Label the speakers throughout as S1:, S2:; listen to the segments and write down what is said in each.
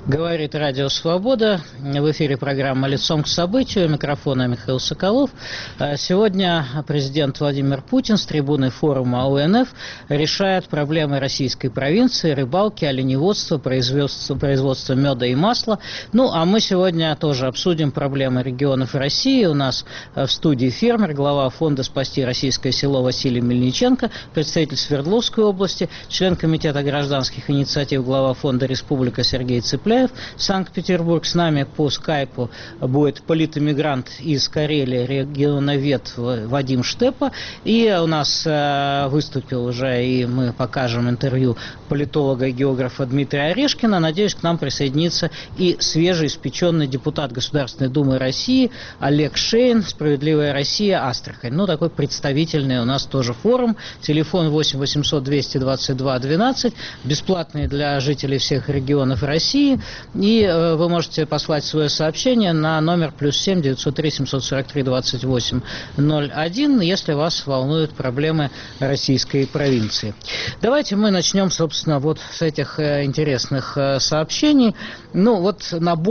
S1: Говорит Радио Свобода. В эфире программа «Лицом к событию». У микрофона Михаил Соколов. Сегодня президент Владимир Путин с трибуны форума ОНФ решает проблемы российской провинции, рыбалки, оленеводства, производства меда и масла. Ну, а мы сегодня тоже обсудим проблемы регионов России. У нас в студии фермер, глава фонда «Спасти российское село» Василий Мельниченко, представитель Свердловской области, член комитета гражданских инициатив, глава фонда «Республика» Сергей Цыпляев. Санкт-Петербург. С нами по скайпу будет политэмигрант из Карелии, регионовед Вадим Штепа. И у нас выступил уже, и мы покажем интервью политолога и географа Дмитрия Орешкина. Надеюсь, к нам присоединится и свежеиспеченный депутат Государственной Думы России Олег Шейн, «Справедливая Россия», Астрахань. Ну, такой представительный у нас тоже форум. Телефон 8 800 222 12, бесплатный для жителей всех регионов России. И вы можете послать свое сообщение на номер +7 903 743 28 01, если вас волнуют проблемы российской провинции. Давайте мы начнем, собственно, вот с этих интересных сообщений. Ну, вот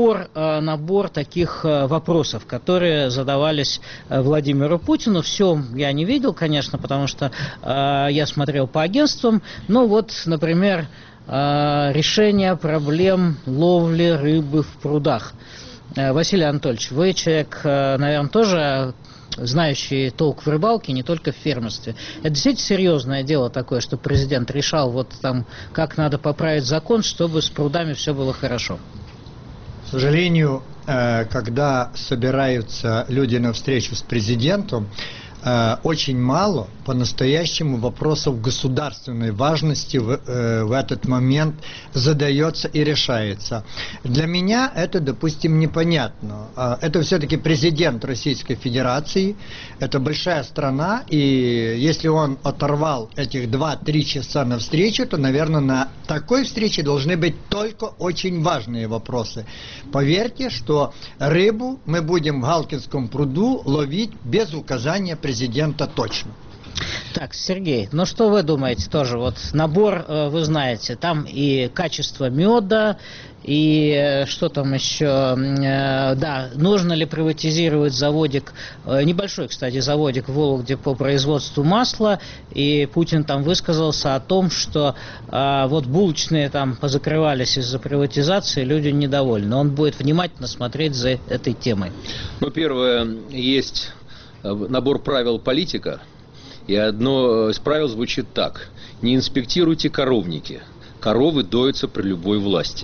S1: набор таких вопросов, которые задавались Владимиру Путину. Все я не видел, конечно, потому что я смотрел по агентствам. Ну, вот, например, решение проблем ловли рыбы в прудах. Василий Анатольевич, вы человек, наверное, тоже знающий толк в рыбалке, не только в фермерстве. Это действительно серьезное дело такое, что президент решал, вот там, как надо поправить закон, чтобы с прудами все было хорошо.
S2: К сожалению, когда собираются люди на встречу с президентом, очень мало по-настоящему вопросов государственной важности в этот момент задается и решается. Для меня это, допустим, непонятно. Это все-таки президент Российской Федерации, это большая страна, и если он оторвал этих 2-3 часа на встречу, то, наверное, на такой встрече должны быть только очень важные вопросы. Поверьте, что рыбу мы будем в Галкинском пруду ловить без указания президента точно.
S1: Так, Сергей, ну что вы думаете тоже? Вот набор, вы знаете, там и качество меда, и что там еще, да, нужно ли приватизировать заводик, небольшой, кстати, заводик в Вологде по производству масла, и Путин там высказался о том, что вот булочные там позакрывались из-за приватизации, люди недовольны. Он будет внимательно смотреть за этой темой.
S3: Ну, первое, есть набор правил политика, и одно из правил звучит так: не инспектируйте коровники, коровы доятся при любой власти.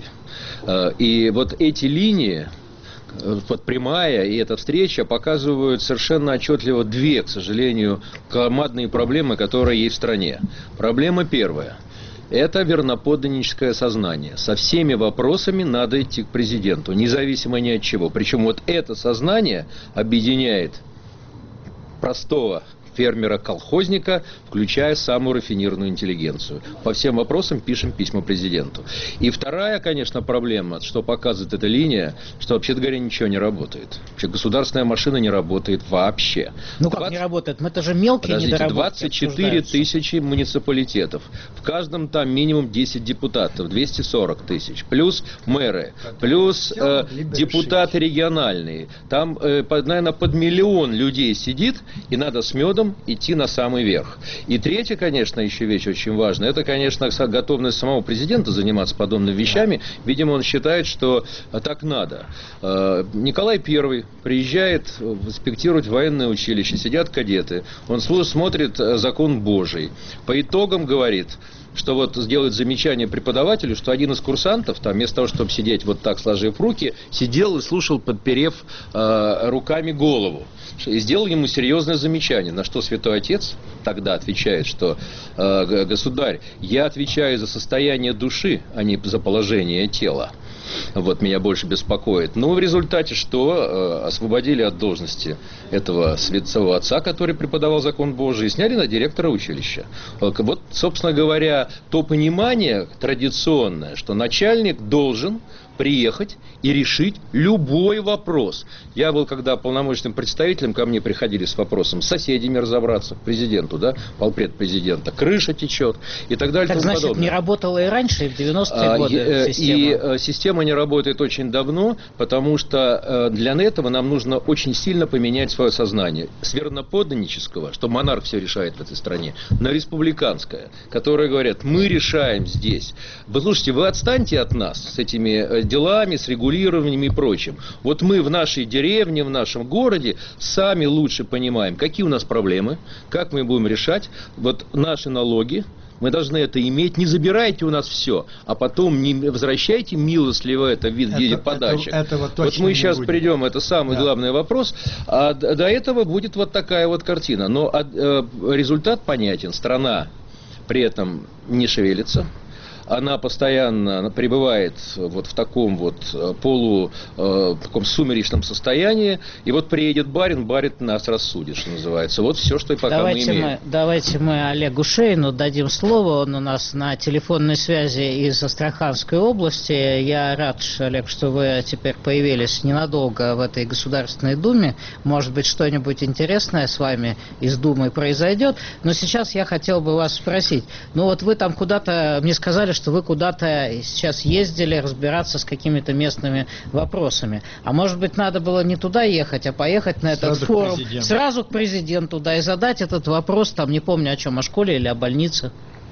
S3: И вот эти линии, вот прямая и эта встреча, показывают совершенно отчетливо две, к сожалению, громадные проблемы, которые есть в стране. Проблема первая – это верноподданническое сознание. Со всеми вопросами надо идти к президенту, независимо ни от чего. Причем вот это сознание объединяет простого фермера-колхозника, включая самую рафинированную интеллигенцию. По всем вопросам пишем письма президенту. И вторая, конечно, проблема, что показывает эта линия, что, вообще-то говоря, ничего не работает. Вообще государственная машина не работает вообще.
S1: Ну как не работает? Мы-то же мелкие недоработки.
S3: 24 тысячи муниципалитетов. В каждом там минимум 10 депутатов, 240 тысяч. Плюс мэры, плюс депутаты региональные. Там, наверное, под 1 миллион людей сидит, и надо с медом идти на самый верх. И третье, конечно, еще вещь очень важная, это, конечно, готовность самого президента заниматься подобными вещами. Видимо, он считает, что так надо. Николай I приезжает инспектировать военное училище, сидят кадеты, он смотрит закон Божий. По итогам говорит, что вот сделает замечание преподавателю, что один из курсантов, там, вместо того, чтобы сидеть вот так, сложив руки, сидел и слушал, подперев руками голову. И сделал ему серьезное замечание, на что Святой Отец тогда отвечает, что государь, я отвечаю за состояние души, а не за положение тела. Вот меня больше беспокоит. Ну, в результате что? Освободили от должности этого святого отца, который преподавал закон Божий, и сняли на директора училища. Вот, собственно говоря, то понимание традиционное, что начальник должен приехать и решить любой вопрос. Я был, когда полномочным представителем, ко мне приходили с вопросом с соседями разобраться, президенту, да, полпред президента, крыша течет и так далее.
S1: Так, значит, подобное. Не работала и раньше, и в 90-е годы система?
S3: И система не работает очень давно, потому что для этого нам нужно очень сильно поменять свое сознание. С верноподданнического, что монарх все решает в этой стране, на республиканское, которое говорят, мы решаем здесь. Вы слушайте, вы отстаньте от нас с этими делами, с регулированием и прочим. Вот мы в нашей деревне, в нашем городе сами лучше понимаем, какие у нас проблемы, как мы будем решать. Вот наши налоги, мы должны это иметь. Не забирайте у нас все, а потом не возвращайте милостливо это в виде подачек. Вот мы сейчас придем, это самый главный вопрос. А до этого будет вот такая вот картина. Но результат понятен. Страна при этом не шевелится. Она постоянно пребывает вот в таком вот таком сумеречном состоянии. И вот приедет барин нас рассудит, что называется. Вот все, что и пока мы имеем.
S1: Давайте мы Олегу Шейну дадим слово. Он у нас на телефонной связи из Астраханской области. Я рад, Олег, что вы теперь появились ненадолго в этой Государственной Думе. Может быть, что-нибудь интересное с вами из Думы произойдет. Но сейчас я хотел бы вас спросить. Ну вот вы там куда-то, мне сказали, что вы куда-то сейчас ездили разбираться с какими-то местными вопросами. А может быть, надо было не туда ехать, а поехать на этот форум сразу к президенту, да, и задать этот вопрос, там, не помню о чем, о школе или о больнице.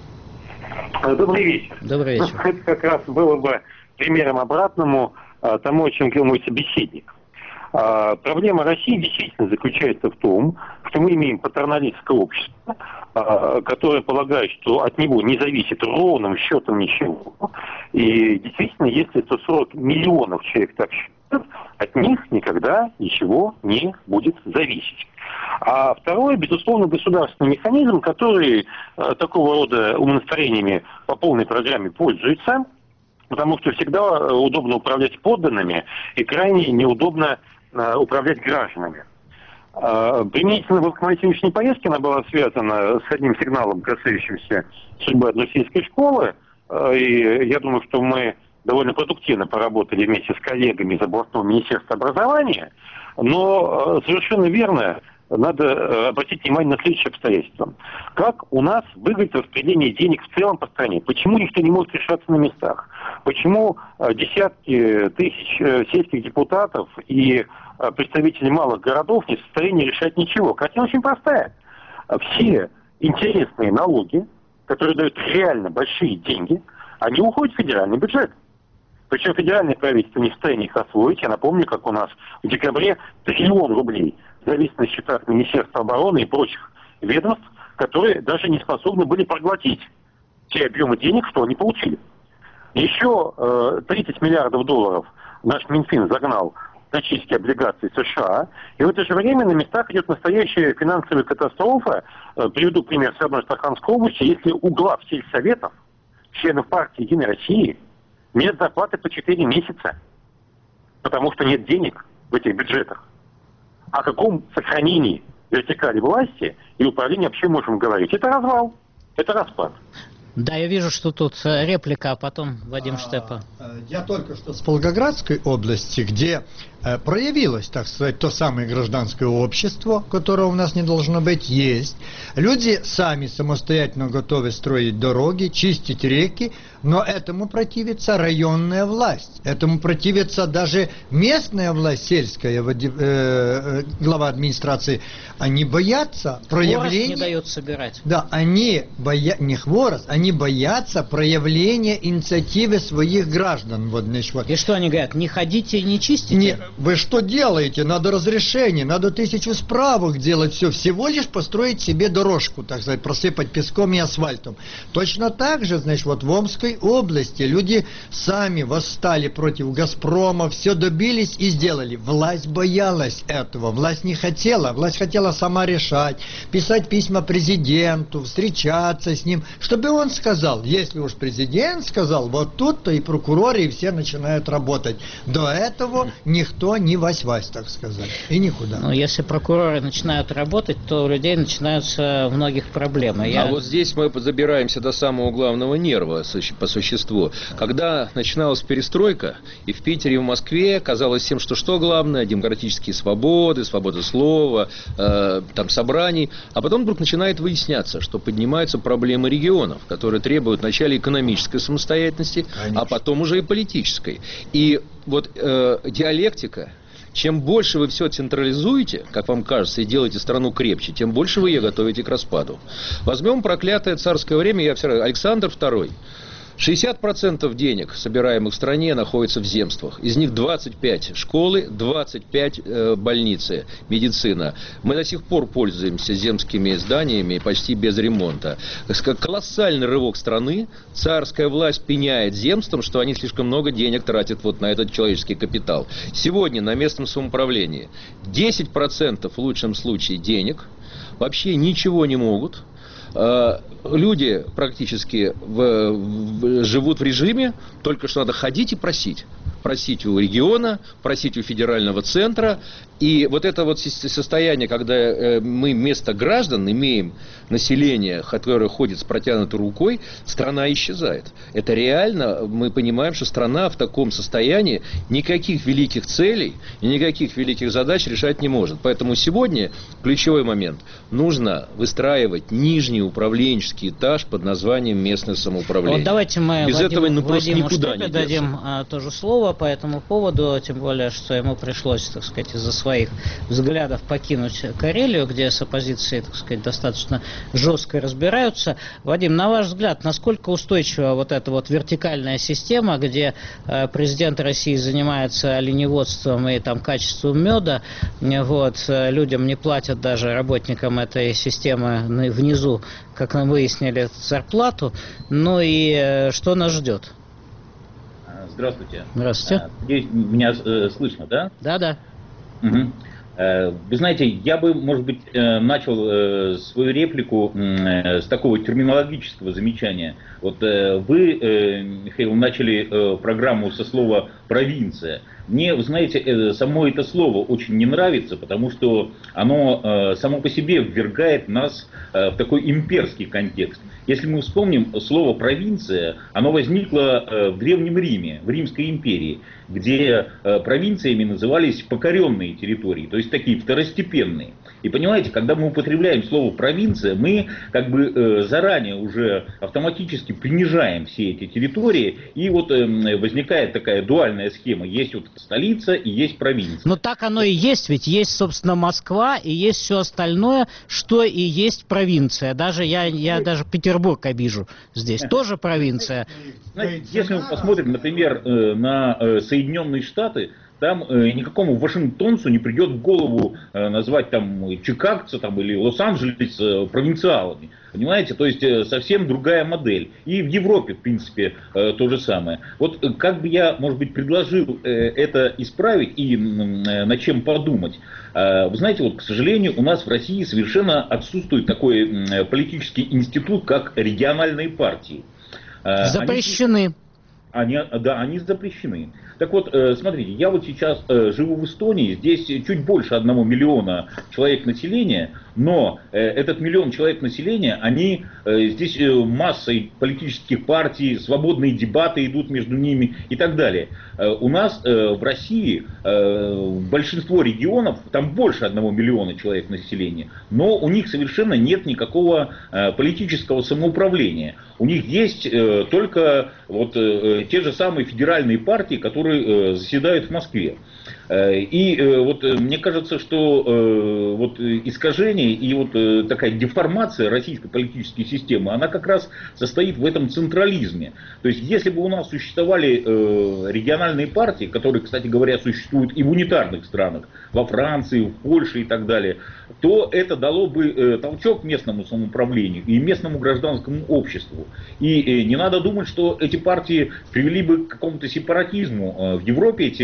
S4: Добрый вечер.
S1: Добрый вечер.
S4: Это как раз было бы примером обратному тому, о чем говорил мой собеседник. Проблема России действительно заключается в том, что мы имеем патерналистское общество, которое полагает, что от него не зависит ровным счетом ничего. И действительно, если 140 миллионов человек так считают, от них никогда ничего не будет зависеть. А второе, безусловно, государственный механизм, который такого рода умонастроениями по полной программе пользуется, потому что всегда удобно управлять подданными и крайне неудобно управлять гражданами. Применительно вот к моей сегодняшней поездке она была связана с одним сигналом, касающимся судьбы одной сельской школы. И я думаю, что мы довольно продуктивно поработали вместе с коллегами из областного министерства образования. Но совершенно верно, надо обратить внимание на следующее обстоятельство. Как у нас выглядит распределение денег в целом по стране? Почему никто не может решаться на местах? Почему десятки тысяч сельских депутатов и представители малых городов не в состоянии решать ничего? Картина очень простая. Все интересные налоги, которые дают реально большие деньги, они уходят в федеральный бюджет. Причем федеральное правительство не в состоянии их освоить. Я напомню, как у нас в декабре 1 триллион рублей зависит на счетах Министерства обороны и прочих ведомств, которые даже не способны были проглотить те объемы денег, что они получили. Еще 30 миллиардов долларов наш Минфин загнал на чистки облигаций США, и в это же время на местах идет настоящая финансовая катастрофа. Приведу пример с одной Астраханской области. Если у глав сельсоветов, членов партии «Единой России», нет зарплаты по 4 месяца, потому что нет денег в этих бюджетах. О каком сохранении вертикали власти и управления вообще можем говорить? Это развал, это распад.
S1: Да, я вижу, что тут реплика, а потом Вадим Штепа.
S2: Я только что с Волгоградской области, где проявилось, так сказать, то самое гражданское общество, которое у нас не должно быть, есть. Люди сами самостоятельно готовы строить дороги, чистить реки, но этому противится районная власть. Этому противится даже местная власть, сельская, глава администрации. Они боятся проявления...
S1: Хворост не дают собирать.
S2: Да, они не хворост, они боятся проявления инициативы своих граждан. Вот, значит, вот.
S1: И что они говорят? Не ходите и не чистите?
S2: Нет, вы что делаете? Надо разрешение, надо 1000 справок делать, все. Всего лишь построить себе дорожку, так сказать, просыпать песком и асфальтом. Точно так же, значит, вот в Омской области люди сами восстали против «Газпрома», все добились и сделали. Власть боялась этого, власть не хотела, власть хотела сама решать, писать письма президенту, встречаться с ним, чтобы он сказал, если уж президент сказал, вот тут-то и прокуроры, и все начинают работать. До этого никто не вась-вась, так сказать, и никуда.
S1: Но если прокуроры начинают работать, то у людей начинаются многих проблемы.
S3: А вот здесь мы забираемся до самого главного нерва по существу. Когда начиналась перестройка, и в Питере, и в Москве казалось всем, что главное, демократические свободы, свобода слова, там собраний, а потом вдруг начинает выясняться, что поднимаются проблемы регионов, которые требуют вначале экономической самостоятельности, а потом уже и политической. И вот диалектика, чем больше вы все централизуете, как вам кажется, и делаете страну крепче, тем больше вы ее готовите к распаду. Возьмем проклятое царское время, Александр II. 60% денег, собираемых в стране, находится в земствах. Из них 25 школы, 25 больницы, медицина. Мы до сих пор пользуемся земскими зданиями почти без ремонта. Колоссальный рывок страны. Царская власть пеняет земствам, что они слишком много денег тратят вот на этот человеческий капитал. Сегодня на местном самоуправлении 10% в лучшем случае денег вообще ничего не могут. Люди практически живут в режиме, только что надо ходить и просить. Просить у региона, просить у федерального центра. И вот это вот состояние, когда мы вместо граждан имеем население, которое ходит с протянутой рукой, страна исчезает. Это реально, мы понимаем, что страна в таком состоянии никаких великих целей и никаких великих задач решать не может. Поэтому сегодня ключевой момент. Нужно выстраивать нижний управленческий этаж под названием местное самоуправление.
S1: Вот давайте мы
S3: без этого просто никуда не
S1: дадим тоже слово по этому поводу, тем более, что ему пришлось, так сказать, из-за своих взглядов покинуть Карелию, где с оппозицией, так сказать, достаточно жестко разбираются. Вадим, на ваш взгляд, насколько устойчива вот эта вот вертикальная система, где президент России занимается оленеводством и там качеством меда, вот, людям не платят даже работникам этой системы внизу, как мы выяснили, зарплату, ну и что нас ждет?
S5: Здравствуйте.
S1: Здравствуйте.
S5: Надеюсь, меня слышно, да?
S1: Да.
S5: Угу. Вы знаете, я бы, может быть, начал свою реплику с такого терминологического замечания. Вот вы, Михаил, начали программу со слова «провинция». Мне, вы знаете, само это слово очень не нравится, потому что оно само по себе ввергает нас в такой имперский контекст. Если мы вспомним слово «провинция», оно возникло в Древнем Риме, в Римской империи, где провинциями назывались покоренные территории, то есть такие второстепенные. И понимаете, когда мы употребляем слово «провинция», мы как бы заранее уже автоматически принижаем все эти территории, и вот возникает такая дуальная схема. Есть вот столица и есть провинция.
S1: Но так оно и есть, ведь есть, собственно, Москва и есть все остальное, что и есть провинция. Даже я даже Петербург обижу здесь. Тоже провинция.
S5: Знаете, если мы посмотрим, например, на Соединенные Штаты, там никакому вашингтонцу не придет в голову назвать там чикагца там, или Лос-Анджелес провинциалами. Понимаете? То есть совсем другая модель. И в Европе, в принципе, то же самое. Вот как бы я, может быть, предложил это исправить и над чем подумать. Вы знаете, вот, к сожалению, у нас в России совершенно отсутствует такой политический институт, как региональные партии.
S1: Запрещены.
S5: Они запрещены. Так вот, смотрите, я вот сейчас живу в Эстонии, здесь чуть больше 1 миллиона человек населения, но этот миллион человек населения, они здесь массой политических партий, свободные дебаты идут между ними и так далее. У нас в России большинство регионов, там больше 1 миллиона человек населения, но у них совершенно нет никакого политического самоуправления. У них есть только вот те же самые федеральные партии, которые заседают в Москве. И вот мне кажется, что вот искажение и вот такая деформация российской политической системы, она как раз состоит в этом централизме. То есть, если бы у нас существовали региональные партии, которые, кстати говоря, существуют и в унитарных странах, во Франции, в Польше и так далее, то это дало бы толчок местному самоуправлению и местному гражданскому обществу. И не надо думать, что эти партии привели бы к какому-то сепаратизму. В Европе эти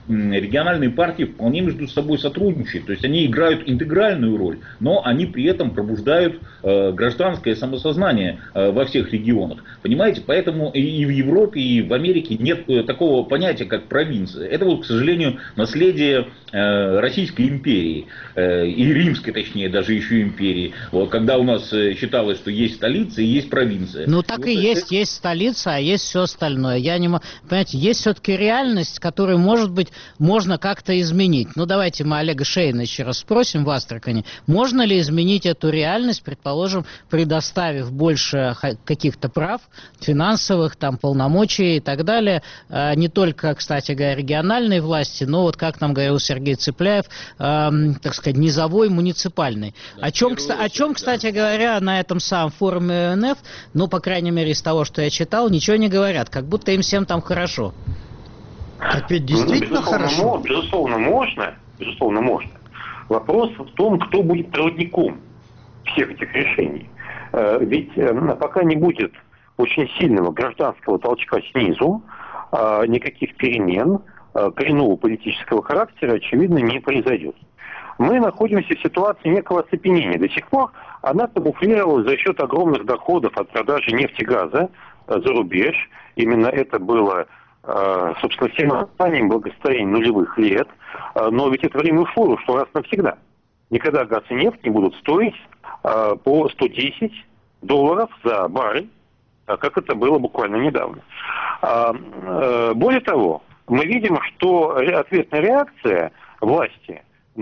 S5: региональные партии вполне между собой сотрудничают. То есть они играют интегральную роль, но они при этом пробуждают гражданское самосознание во всех регионах. Понимаете? Поэтому и в Европе, и в Америке нет такого понятия, как провинция. Это вот, к сожалению, наследие Российской империи, и Римской, точнее, даже еще империи. Вот, когда у нас считалось, что есть столица и есть провинция.
S1: Ну так и есть, есть столица, а есть все остальное. Я не могу, понимаете, есть все-таки реальность, которую, может быть, можно как-то изменить. Ну давайте мы Олега Шейна еще раз спросим в Астрахани, можно ли изменить эту реальность, предположим, предоставив больше каких-то прав, финансовых, там, полномочий и так далее, не только, кстати говоря, региональной власти, но вот, как нам говорил Сергей Цыпляев, так сказать, низовой, муниципальной. О чем, кстати говоря, на этом самом форуме ОНФ, ну, по крайней мере, из того, что я читал, ничего не говорят, как будто им всем там хорошо.
S2: Так ведь действительно хорошо.
S4: Безусловно, можно. Вопрос в том, кто будет проводником всех этих решений. Ведь пока не будет очень сильного гражданского толчка снизу, никаких перемен коренного политического характера, очевидно, не произойдет. Мы находимся в ситуации некого оцепенения. До сих пор она камуфлировалась за счет огромных доходов от продажи нефти и газа за рубеж. Именно это было, собственно, всем названием благосостояния нулевых лет. Но ведь это время ушло, ушло раз навсегда. Никогда газ и нефть не будут стоить по $110 за баррель, как это было буквально недавно. Более того, мы видим, что ответная реакция власти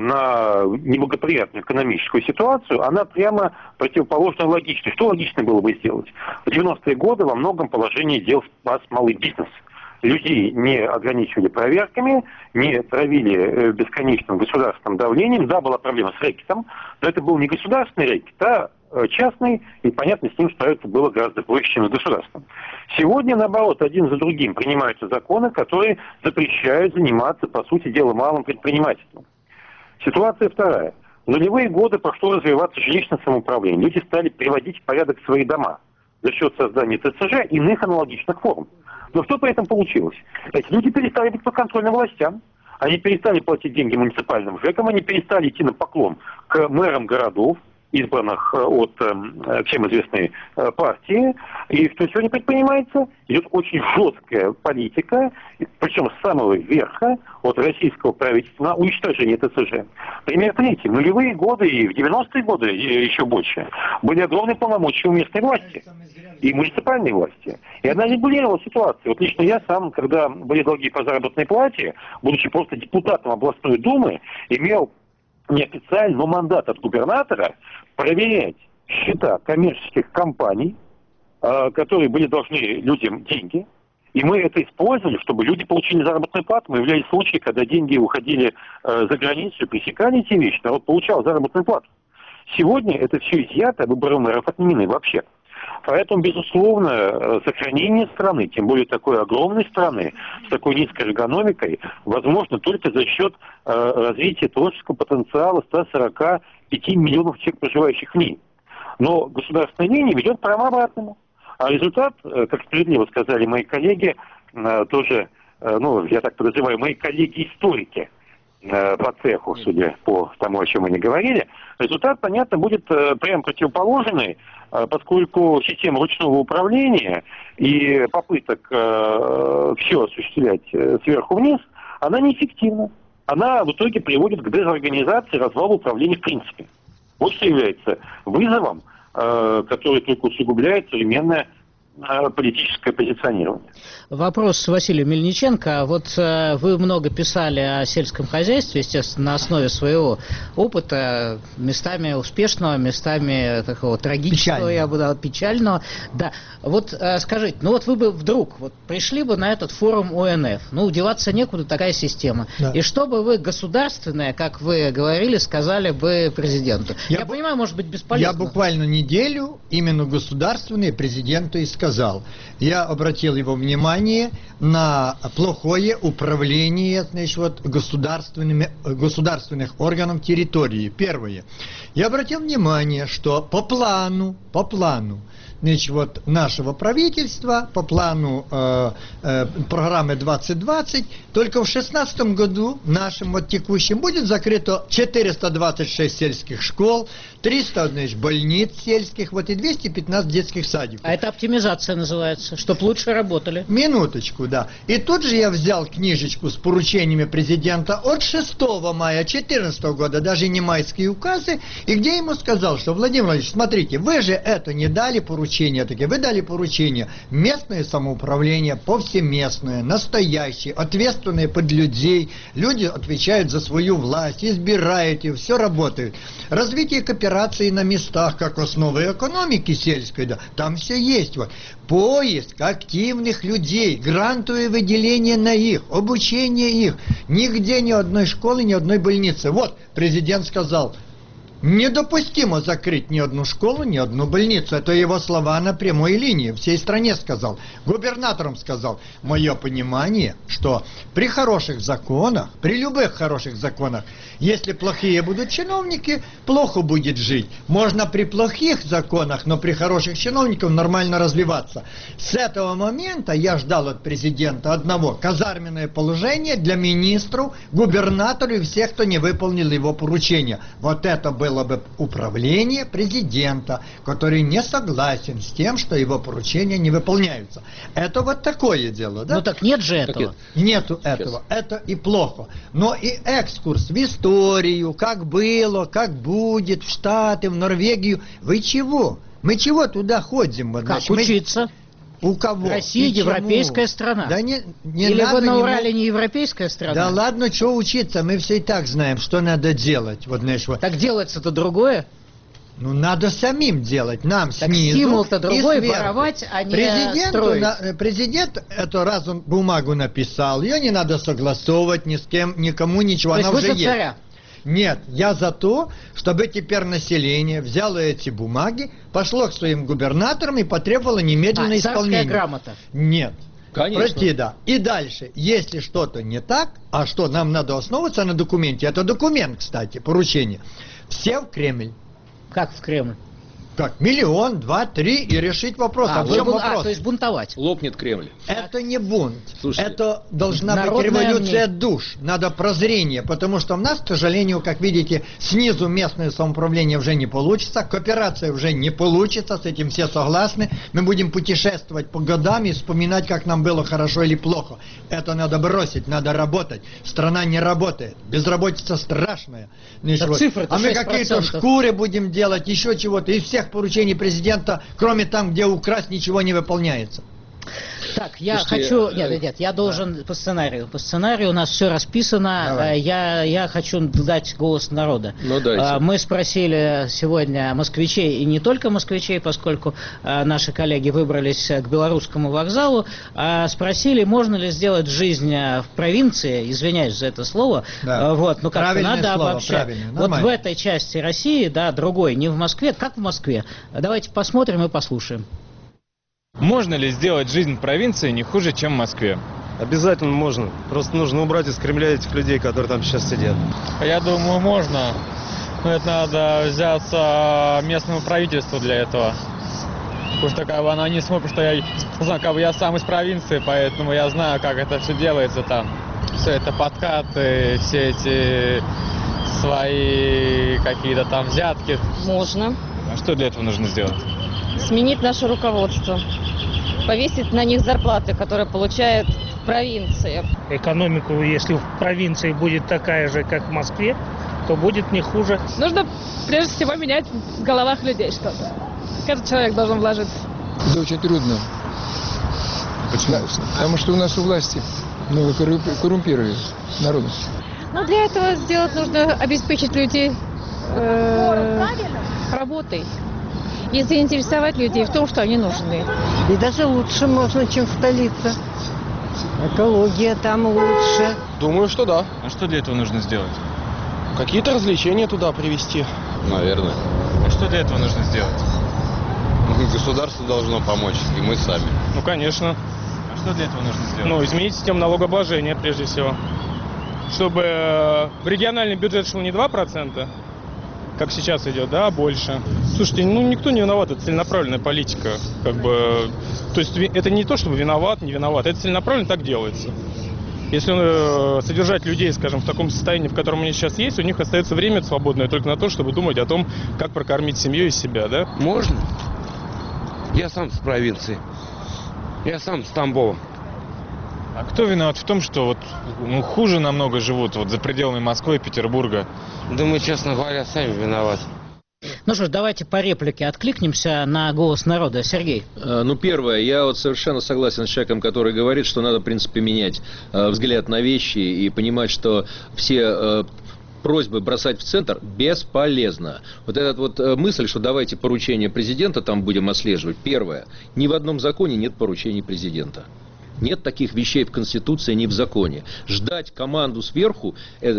S4: на неблагоприятную экономическую ситуацию, она прямо противоположна логичной. Что логично было бы сделать? В 90-е годы во многом положение дел спас малый бизнес. Людей не ограничивали проверками, не травили бесконечным государственным давлением. Да, была проблема с рэкетом, но это был не государственный рэкет, а частный, и, понятно, с ним справиться было гораздо проще, чем с государством. Сегодня, наоборот, один за другим принимаются законы, которые запрещают заниматься, по сути дела, малым предпринимательством. Ситуация вторая. В нулевые годы пошло развиваться жилищное самоуправление. Люди стали приводить в порядок свои дома за счет создания ТСЖ и иных аналогичных форм. Но что при этом получилось? Эти люди перестали быть подконтрольным властям. Они перестали платить деньги муниципальным ЖЭКам, они перестали идти на поклон к мэрам городов, избранных от всем известной партии. И что сегодня предпринимается? Идет очень жесткая политика, причем с самого верха, от российского правительства, на уничтожение ТСЖ. Пример третий. В нулевые годы и в 90-е годы еще больше были огромные полномочия у местной власти и муниципальной власти. И она регулировала ситуацию. Вот лично я сам, когда были долги по заработной плате, будучи просто депутатом областной думы, имел неофициально, но мандат от губернатора проверять счета коммерческих компаний, которые были должны людям деньги. И мы это использовали, чтобы люди получили заработную плату. Мы являлись случаи, когда деньги уходили за границу, пресекали эти вещи, народ получал заработную плату. Сегодня это все изъято, выборы мэров отменены вообще. Поэтому, безусловно, сохранение страны, тем более такой огромной страны, с такой низкой эргономикой, возможно только за счет развития творческого потенциала 145 миллионов человек, проживающих в ней. Но государственная линия ведет прямо обратному. А результат, как справедливо сказали мои коллеги, тоже, я так подозреваю, мои коллеги-историки по цеху, судя по тому, о чем они говорили, результат, понятно, будет прям противоположный, поскольку система ручного управления и попыток все осуществлять сверху вниз, она неэффективна. Она в итоге приводит к дезорганизации, развалу управления в принципе. Вот что является вызовом, который только усугубляет современное политическое позиционирование.
S1: Вопрос Василию Мельниченко. Вот вы много писали о сельском хозяйстве, естественно, на основе своего опыта, местами успешного, местами такого трагического, я бы дал, печального. Да. Вот скажите, вот вы бы вдруг пришли бы на этот форум ОНФ, деваться некуда, такая система. Да. И что бы вы государственное, как вы говорили, сказали бы президенту? Я понимаю, может быть, бесполезно.
S2: Я буквально неделю именно государственное президенту и сказал. сказал? Я обратил его внимание на плохое управление, значит, вот, государственных органов территории. Первое. Я обратил внимание, что по плану, значит, вот, нашего правительства, по плану программы 2020, только в 2016 году, нашим вот текущим, будет закрыто 426 сельских школ, 300, значит, больниц сельских, вот, и 215 детских садиков.
S1: А это оптимизация называется, чтоб лучше работали.
S2: Минуточку, да. И тут же я взял книжечку с поручениями президента от 6 мая 2014 года, даже не майские указы, и где ему сказал, что, Владимир Владимирович, смотрите, вы же это не дали поручения такие, вы дали поручения местное самоуправление, повсеместное, настоящее, ответственное под людей, люди отвечают за свою власть, избирают ее, все работает. Развитие кооперации на местах, как основа экономики сельской, да, там все есть, вот. Поиск активных людей, грантовые выделения на их, обучение их. Нигде ни одной школы, ни одной больницы. Вот, президент сказал, недопустимо закрыть ни одну школу, ни одну больницу. Это его слова на прямой линии. Всей стране сказал. Губернаторам сказал. Мое понимание, что при хороших законах, при любых хороших законах, если плохие будут чиновники, плохо будет жить. Можно при плохих законах, но при хороших чиновниках нормально развиваться. С этого момента я ждал от президента одного. Казарменное положение для министров, губернаторов и всех, кто не выполнил его поручения. Вот это было бы управление президента, который не согласен с тем, что его поручения не выполняются. Это вот такое дело, да?
S1: Ну так нет же этого.
S2: Нету этого. Это и плохо. Но и экскурс в историю, как было, как будет, в Штаты, в Норвегию. Вы чего? Мы чего туда ходим? Вот,
S1: Как
S2: значит,
S1: учиться?
S2: У кого?
S1: Россия европейская страна.
S2: Да не
S1: Или
S2: надо,
S1: вы на Урале не европейская страна?
S2: Да ладно, что учиться, мы все и так знаем, что надо делать. Вот, знаешь, вот.
S1: Так делается-то другое.
S2: Ну, надо самим делать, нам
S1: Так
S2: снизу
S1: стимул-то
S2: и
S1: другой,
S2: сверху.
S1: воровать, а не строить.
S2: Президент эту раз он бумагу написал, ее не надо согласовывать ни с кем, никому ничего,
S1: То есть
S2: она
S1: вы
S2: уже
S1: за
S2: есть.
S1: царя?
S2: Нет, я за то, чтобы теперь население взяло эти бумаги, пошло к своим губернаторам и потребовало немедленное исполнение.
S1: Царская грамота.
S2: Нет.
S3: Конечно.
S2: Прости, да. И дальше, если что-то не так, а что, нам надо основываться на документе, это документ, кстати, поручение, все в Кремль.
S1: Как в Кремль?
S2: Как? 1, 2, 3 и решить вопрос. А в чем вопрос?
S1: то есть бунтовать.
S3: Лопнет Кремль.
S2: Это не бунт.
S3: Слушайте,
S2: это должна быть
S1: народное
S2: революция
S1: мнение.
S2: душ. Надо прозрение, потому что у нас, к сожалению, как видите, снизу местное самоуправление уже не получится, кооперация уже не получится, с этим все согласны. Мы будем путешествовать по годам и вспоминать, как нам было хорошо или плохо. Это надо бросить, надо работать. Страна не работает. Безработица страшная.
S1: Да цифры-то
S2: а мы
S1: 6%.
S2: какие-то шкуры будем делать, еще чего-то. Из всех поручений президента, кроме там, где украсть, ничего не выполняется.
S1: Так, я
S3: Слушайте,
S1: хочу... Нет, я должен по сценарию. По сценарию у нас все расписано.
S2: Давай.
S1: Я хочу дать голос народа.
S3: Ну, дайте.
S1: Мы спросили сегодня москвичей, и не только москвичей, поскольку наши коллеги выбрались к Белорусскому вокзалу, спросили, можно ли сделать жизнь в провинции, извиняюсь за это слово,
S2: Да.
S1: вот, ну как-то
S2: Правильное
S1: надо
S2: слово,
S1: обобщать.
S2: правильно,
S1: Вот
S2: нормально.
S1: в этой части России, да, другой, не в Москве, как в Москве. Давайте посмотрим и послушаем.
S6: Можно ли сделать жизнь в провинции не хуже, чем в Москве?
S7: Обязательно можно. Просто нужно убрать из Кремля этих людей, которые там сейчас сидят.
S6: Я думаю, можно. Но это надо взяться местному правительству для этого. Потому что как бы она не сможет, потому что я знаю, как бы я сам из провинции, поэтому я знаю, как это все делается там. Все это подкаты, все эти свои какие-то там взятки.
S8: Можно
S6: А что для этого нужно сделать?
S8: сменить наше руководство, повесить на них зарплаты, которые получают в провинции.
S9: Экономику, если в провинции будет такая же, как в Москве, то будет не хуже.
S10: Нужно прежде всего менять в головах людей что-то. Каждый человек должен вложиться.
S11: Это очень трудно.
S6: Почему?
S11: Потому что у нас у власти много коррумпируют народу.
S8: Но для этого сделать нужно обеспечить людей работой и заинтересовать людей в том, что они нужны.
S12: И даже лучше можно, чем в столице. Экология там лучше.
S7: Думаю, что да.
S6: А что для этого нужно сделать?
S7: Какие-то развлечения туда привезти.
S3: Наверное.
S6: А что для этого нужно сделать?
S13: Государство должно помочь, и мы сами.
S6: Ну, конечно.
S14: А что для этого нужно сделать?
S6: Ну, изменить систему налогообложения, прежде всего. Чтобы в региональный бюджет шло не 2%, как сейчас идет, да, а больше. Слушайте, ну никто не виноват, это целенаправленная политика. Как бы, то есть это не то, чтобы виноват, не виноват, это целенаправленно так делается. Если содержать людей, скажем, в таком состоянии, в котором они сейчас есть, у них остается время свободное только на то, чтобы думать о том, как прокормить семью и себя, да?
S15: Можно. Я сам с провинции. Я сам с Тамбова.
S14: А кто виноват в том, что вот хуже намного живут вот за пределами Москвы и Петербурга?
S15: Да мы, честно говоря, сами виноваты.
S1: Ну что ж, давайте по реплике откликнемся на голос народа. Сергей.
S3: Ну, первое, я вот совершенно согласен с человеком, который говорит, что надо, в принципе, менять взгляд на вещи и понимать, что все просьбы бросать в центр бесполезно. Вот эта вот мысль, что давайте поручение президента там будем отслеживать. Первое, ни в одном законе нет поручений президента. Нет таких вещей в Конституции, ни в законе. Ждать команду сверху,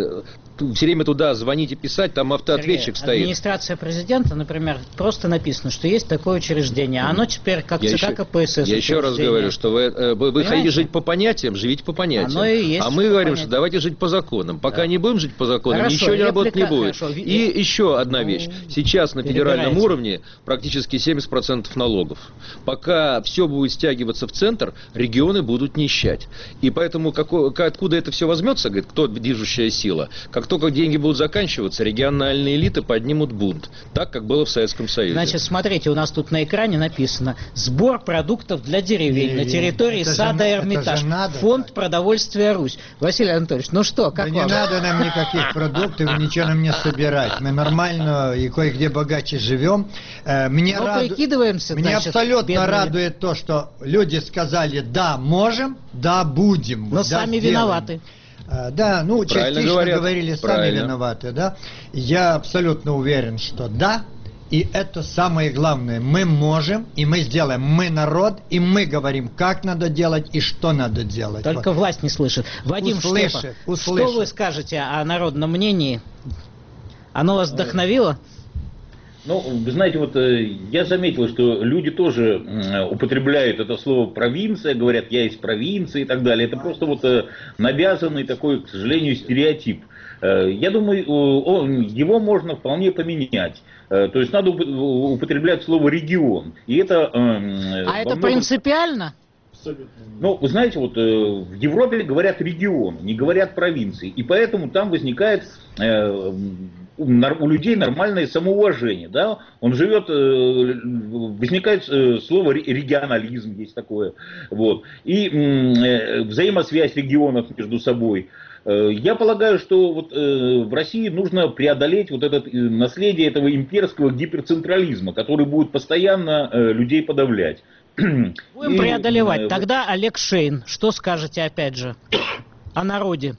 S3: все время туда звонить и писать, там автоответчик стоит.
S1: Администрация президента, например, просто написано, что есть такое учреждение. Оно теперь как ЦК КПСС.
S3: Я еще раз говорю, что вы хотите жить по понятиям, живите по понятиям. А мы говорим, что давайте жить по законам. Пока не будем жить по законам, хорошо, ничего работать не будет. Хорошо. И еще одна вещь. Сейчас на федеральном уровне практически 70% налогов. Пока все будет стягиваться в центр, регионы будут нищать. И поэтому откуда это все возьмется, говорит, кто движущая сила? Как только деньги будут заканчиваться, региональные элиты поднимут бунт. Так, как было в Советском Союзе.
S1: Значит, смотрите, у нас тут на экране написано: сбор продуктов для деревень на территории сада Эрмитаж. Фонд продовольствия Русь. Василий Анатольевич, ну что, как вам?
S2: Не надо нам никаких продуктов, ничего нам не собирать. Мы нормально и кое-где богаче живем. Мне абсолютно радует то, что люди сказали: да, можем, да, будем.
S1: Но сами виноваты.
S2: Да, ну, частично говорили, сами виноваты, да. Я абсолютно уверен, что да, и это самое главное. Мы можем, и мы сделаем. Мы народ, и мы говорим, как надо делать и что надо делать.
S1: Только вот. Власть не слышит. Вадим Штепа, что вы скажете о народном мнении? Оно вас вдохновило?
S5: Ну, вы знаете, вот я заметил, что люди тоже употребляют это слово «провинция», говорят, я из провинции и так далее. Это просто вот навязанный такой, к сожалению, стереотип. Я думаю, его можно вполне поменять. То есть надо употреблять слово «регион». И это,
S1: а это принципиально?
S5: Ну, вы знаете, вот в Европе говорят «регион», не говорят «провинции». И поэтому там возникает у людей нормальное самоуважение, да, он живет, возникает слово регионализм, есть такое, вот, и взаимосвязь регионов между собой. Я полагаю, что вот в России нужно преодолеть вот это наследие этого имперского гиперцентрализма, который будет постоянно людей подавлять.
S1: Будем преодолевать. Тогда Олег Шейн, что скажете опять же о народе?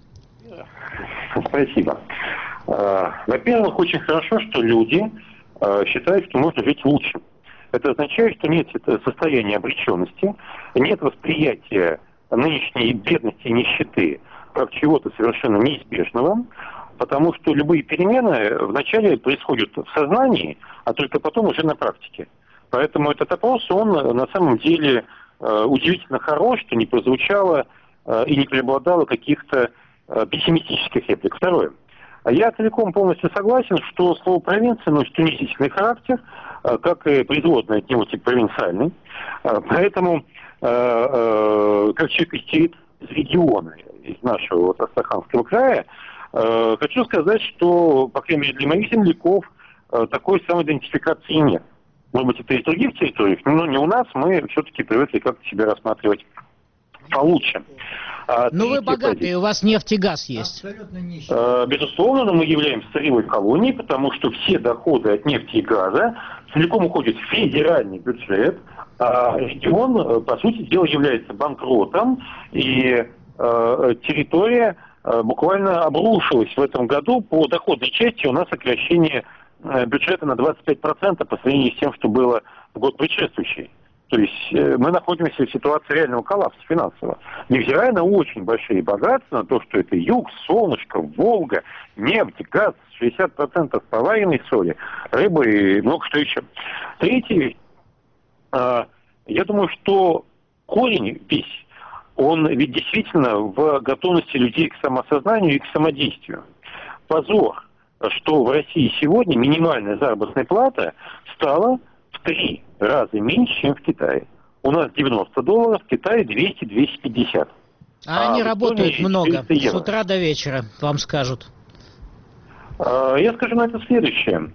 S4: Спасибо. Во-первых, очень хорошо, что люди считают, что можно жить лучше. Это означает, что нет состояния обреченности, нет восприятия нынешней бедности и нищеты как чего-то совершенно неизбежного, потому что любые перемены вначале происходят в сознании, а только потом уже на практике. Поэтому этот опрос, он на самом деле удивительно хорош, что не прозвучало и не преобладало каких-то пессимистических реплик. Второе. Я целиком полностью согласен, что слово «провинция» носит унизительный характер, как и производная от него тип провинциальный. Поэтому, как человек из региона, из нашего вот Астраханского края, хочу сказать, что, по крайней мере, для моих земляков такой самоидентификации нет. Может быть, это и в других территориях, но не у нас, мы все-таки привыкли как-то себя рассматривать получше.
S1: Ну вы богатые, у вас нефть и газ есть.
S4: Безусловно, но мы являемся сырьевой колонией, потому что все доходы от нефти и газа целиком уходят в федеральный бюджет, а регион, по сути дела, является банкротом, и территория буквально обрушилась в этом году. По доходной части у нас сокращение бюджета на 25% по сравнению с тем, что было в год предшествующий. То есть мы находимся в ситуации реального коллапса финансового. Невзирая на очень большие богатства, на то, что это юг, солнышко, Волга, нефть, газ, 60% поваренной соли, рыбы и много что еще. Третья вещь. Я думаю, что корень весь, он ведь действительно в готовности людей к самоосознанию и к самодействию. Позор, что в России сегодня минимальная заработная плата стала в 3 раза меньше, чем в Китае. У нас $90, в Китае 200-250.
S1: А они работают много, с утра до вечера, вам скажут.
S4: Я скажу на это следующее,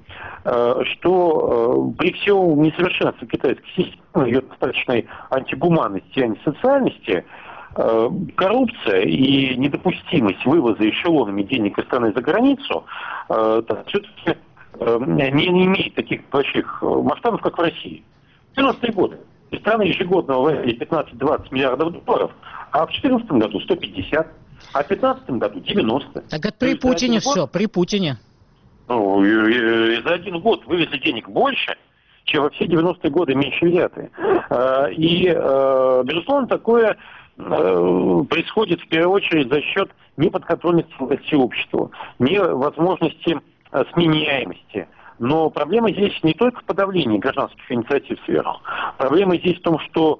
S4: что при всем несовершенстве китайской системы, ее достаточной антигуманности и антисоциальности, коррупция и недопустимость вывоза эшелонами денег из страны за границу все-таки не имеет таких больших масштабов, как в России. В 90-е годы страны ежегодно вывозили 15-20 миллиардов долларов, а в 2014 году 150, а в 2015 году 90.
S1: Так это при Путине все, при Путине.
S4: Ну, и за один год вывезли денег больше, чем во все 90-е годы меньше взятые. И, безусловно, такое происходит в первую очередь за счет неподконтрольности власти обществу, невозможности сменяемости. Но проблема здесь не только в подавлении гражданских инициатив сверху. Проблема здесь в том, что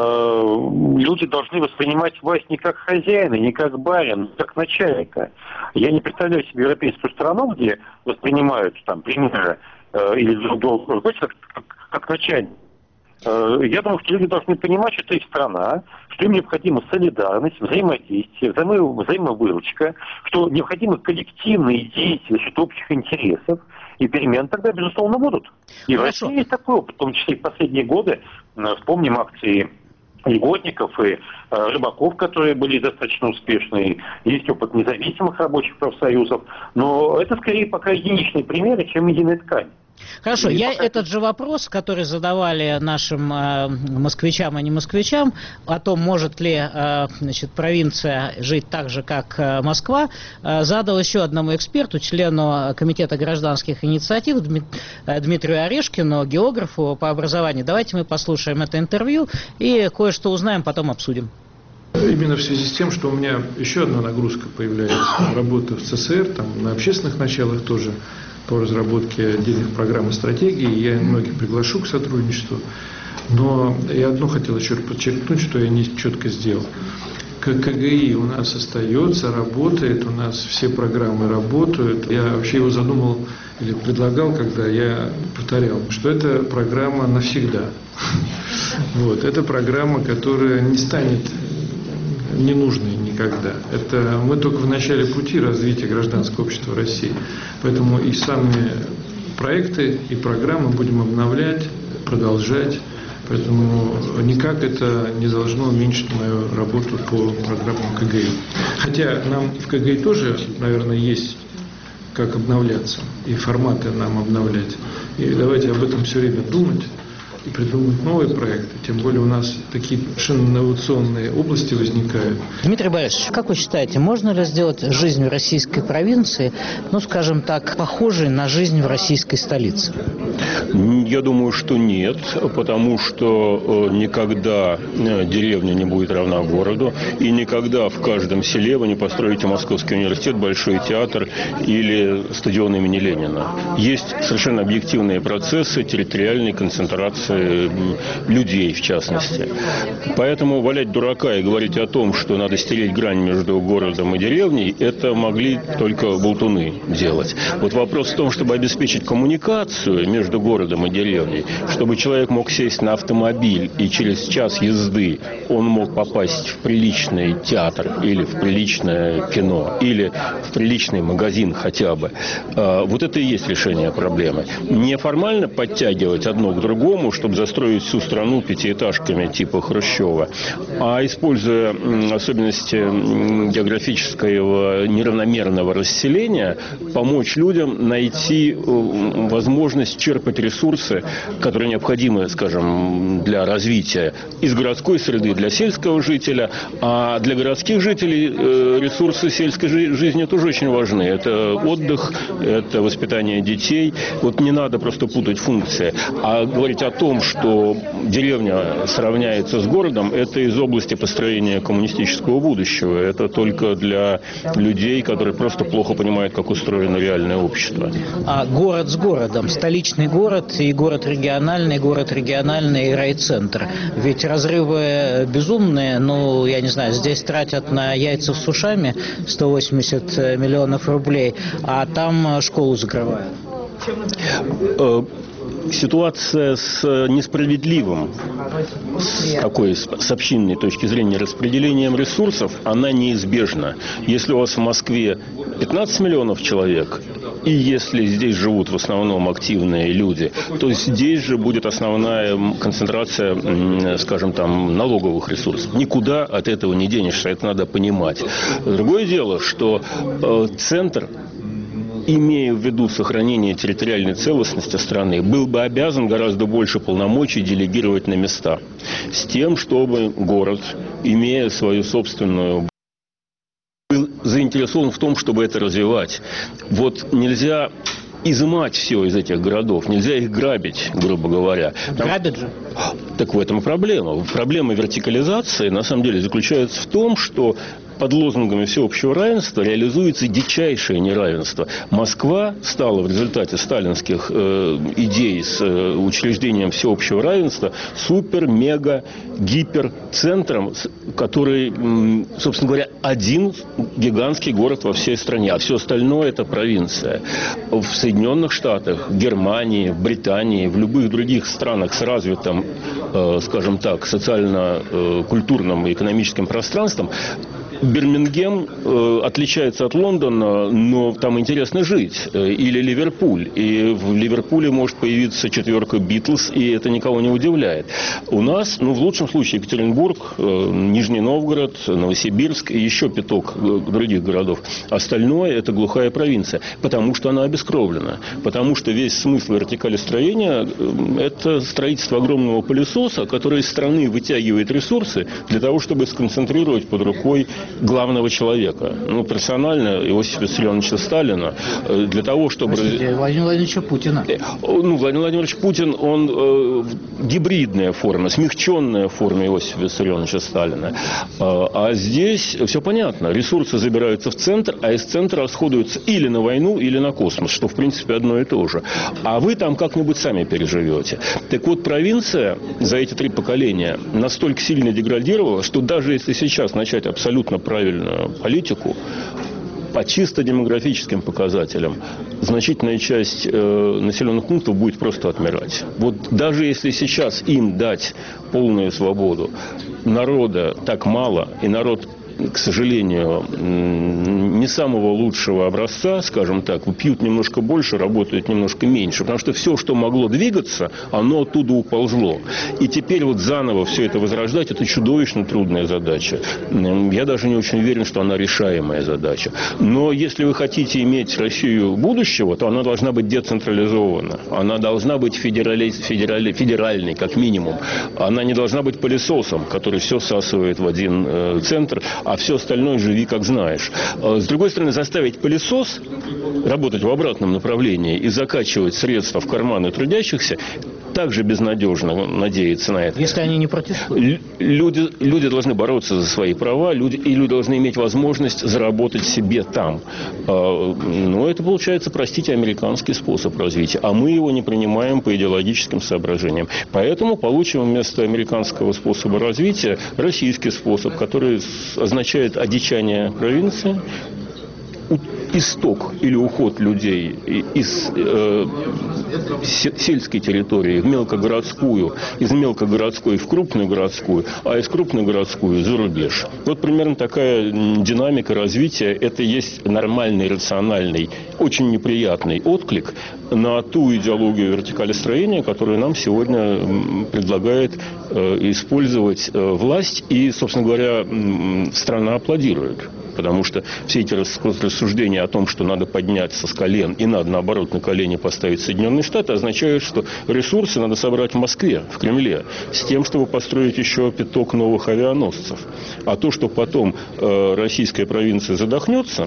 S4: люди должны воспринимать власть не как хозяина, не как барина, не как начальника. Я не представляю себе европейскую страну, где воспринимают там премьера или другого как начальника. Я думаю, что люди должны понимать, что это их страна, что им необходима солидарность, взаимодействие, взаимовыручка, что необходимы коллективные действия за счет общих интересов, и перемены тогда, безусловно, будут. И в России есть такой опыт, в том числе и в последние годы. Вспомним акции льготников и рыбаков, которые были достаточно успешные. Есть опыт независимых рабочих профсоюзов. Но это скорее пока единичные примеры, чем единая ткань.
S1: Хорошо, я этот же вопрос, который задавали нашим москвичам и не москвичам, о том, может ли провинция жить так же, как Москва, задал еще одному эксперту, члену Комитета гражданских инициатив Дмитрию Орешкину, географу по образованию. Давайте мы послушаем это интервью и кое-что узнаем, потом обсудим.
S16: Именно в связи с тем, что у меня еще одна нагрузка появляется, работа в ЦСР, там на общественных началах тоже, по разработке отдельных программ и стратегий. Я многих приглашу к сотрудничеству. Но я одно хотел еще подчеркнуть, что я не четко сделал. КГИ у нас остается, работает, у нас все программы работают. Я вообще его задумал или предлагал, когда я повторял, что это программа навсегда. Вот, это программа, которая не станет ненужной никогда. Это мы только в начале пути развития гражданского общества России. Поэтому и сами проекты, и программы будем обновлять, продолжать. Поэтому никак это не должно уменьшить мою работу по программам КГИ. Хотя нам в КГИ тоже, наверное, есть как обновляться, и форматы нам обновлять. И давайте об этом все время думать и придумывать новые проекты. Тем более у нас такие совершенно инновационные области возникают.
S1: Дмитрий Борисович, как вы считаете, можно ли сделать жизнь в российской провинции, ну, скажем так, похожей на жизнь в российской столице?
S17: Я думаю, что нет, потому что никогда деревня не будет равна городу, и никогда в каждом селе вы не построите Московский университет, Большой театр или стадион имени Ленина. Есть совершенно объективные процессы территориальной концентрации людей, в частности. Поэтому валять дурака и говорить о том, что надо стереть грань между городом и деревней, это могли только болтуны делать. Вот вопрос в том, чтобы обеспечить коммуникацию между городом и деревней, чтобы человек мог сесть на автомобиль и через час езды он мог попасть в приличный театр или в приличное кино, или в приличный магазин хотя бы. Вот это и есть решение проблемы. Не формально подтягивать одно к другому, чтобы застроить всю страну пятиэтажками типа Хрущева, а используя особенности географического неравномерного расселения, помочь людям найти возможность черпать ресурсы, которые необходимы, скажем, для развития из городской среды для сельского жителя, а для городских жителей ресурсы сельской жизни тоже очень важны. Это отдых, это воспитание детей. Вот не надо просто путать функции, а говорить о том, том, что деревня сравняется с городом, это из области построения коммунистического будущего. Это только для людей, которые просто плохо понимают, как устроено реальное общество.
S1: А город с городом, столичный город и город региональный и райцентр. Ведь разрывы безумные, ну, я не знаю, здесь тратят на яйца с ушами 180 миллионов рублей, а там школу закрывают.
S17: Ситуация с несправедливым, с общинной точки зрения, распределением ресурсов, она неизбежна. Если у вас в Москве 15 миллионов человек, и если здесь живут в основном активные люди, то здесь же будет основная концентрация, скажем там, налоговых ресурсов. Никуда от этого не денешься, это надо понимать. Другое дело, что центр, имея в виду сохранение территориальной целостности страны, был бы обязан гораздо больше полномочий делегировать на места. С тем, чтобы город, имея свою собственную, был заинтересован в том, чтобы это развивать. Вот нельзя изымать все из этих городов, нельзя их грабить, грубо говоря.
S1: Грабят же.
S17: Так в этом и проблема. Проблема вертикализации, на самом деле, заключается в том, что под лозунгами всеобщего равенства реализуется дичайшее неравенство. Москва стала в результате сталинских идей с учреждением всеобщего равенства супер-мега-гиперцентром, который, собственно говоря, один гигантский город во всей стране, а все остальное это провинция. В Соединенных Штатах, Германии, в Британии, в любых других странах с развитым, скажем так, социально-культурным и экономическим пространством, Бирмингем отличается от Лондона, но там интересно жить. Или Ливерпуль. И в Ливерпуле может появиться четверка Битлз, и это никого не удивляет. У нас, в лучшем случае, Екатеринбург, Нижний Новгород, Новосибирск и еще пяток других городов. Остальное – это глухая провинция, потому что она обескровлена. Потому что весь смысл вертикали строения – это строительство огромного пылесоса, который из страны вытягивает ресурсы для того, чтобы сконцентрировать под рукой главного человека. Персонально Иосифа Виссарионовича Сталина, для того, чтобы...
S1: Владимира Владимировича Путина.
S17: Владимир Владимирович Путин, он гибридная форма, смягченная форма Иосифа Виссарионовича Сталина. А здесь все понятно. Ресурсы забираются в центр, а из центра расходуются или на войну, или на космос, что, в принципе, одно и то же. А вы там как-нибудь сами переживете. Так вот, провинция за эти 3 поколения настолько сильно деградировала, что даже если сейчас начать абсолютно правильную политику, по чисто демографическим показателям, значительная часть населенных пунктов будет просто отмирать. Вот даже если сейчас им дать полную свободу, народа так мало, и народ, к сожалению, не самого лучшего образца, скажем так, пьют немножко больше, работают немножко меньше, потому что все, что могло двигаться, оно оттуда уползло. И теперь вот заново все это возрождать, это чудовищно трудная задача. Я даже не очень уверен, что она решаемая задача. Но если вы хотите иметь Россию будущего, то она должна быть децентрализована. Она должна быть федеральной, как минимум. Она не должна быть пылесосом, который все всасывает в один центр, а все остальное живи как знаешь. С другой стороны, заставить пылесос работать в обратном направлении и закачивать средства в карманы трудящихся также безнадежно надеяться на это.
S1: Если они не протестуют.
S17: Люди должны бороться за свои права, люди должны иметь возможность заработать себе там. Но это получается, простите, американский способ развития. А мы его не принимаем по идеологическим соображениям. Поэтому получим вместо американского способа развития российский способ, который означает одичание провинции, исток или уход людей из сельской территории в мелкогородскую, из мелкогородской в крупногородскую, а из крупногородскую за рубеж. Вот примерно такая динамика развития. Это есть нормальный, рациональный, очень неприятный отклик на ту идеологию вертикалестроения, которую нам сегодня предлагает использовать власть. И, собственно говоря, страна аплодирует. Потому что все эти рассуждения о том, что надо подняться с колен и надо, наоборот, на колени поставить Соединенные Штаты, означают, что ресурсы надо собрать в Москве, в Кремле, с тем, чтобы построить еще пяток новых авианосцев. А то, что потом российская провинция задохнется,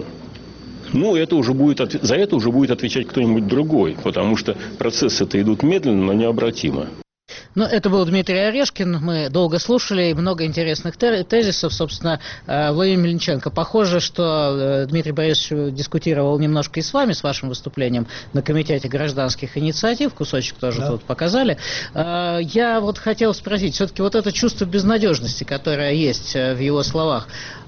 S17: за это уже будет отвечать кто-нибудь другой, потому что процессы-то идут медленно, но необратимо.
S1: Ну, это был Дмитрий Орешкин. Мы долго слушали, и много интересных тезисов. Собственно, Владимир Мельниченко, похоже, что Дмитрий Борисович дискутировал немножко и с вами, с вашим выступлением на Комитете гражданских инициатив. Кусочек тоже тут показали. Я вот хотел спросить, все-таки вот это чувство безнадежности, которое есть в его словах,